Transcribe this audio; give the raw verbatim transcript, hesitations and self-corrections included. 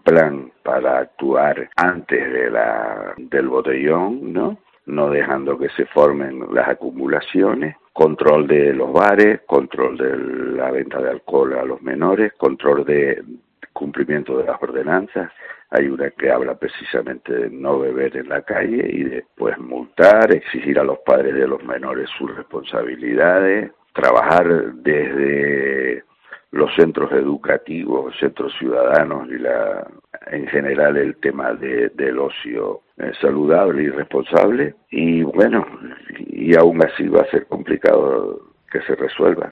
plan para actuar antes de la del botellón, ¿no? No dejando que se formen las acumulaciones, control de los bares, control de la venta de alcohol a los menores, control de cumplimiento de las ordenanzas. Hay una que habla precisamente de no beber en la calle y después multar, exigir a los padres de los menores sus responsabilidades, trabajar desde los centros educativos, centros ciudadanos y la en general el tema de, del ocio eh, saludable y responsable, y bueno, y aún así va a ser complicado que se resuelva.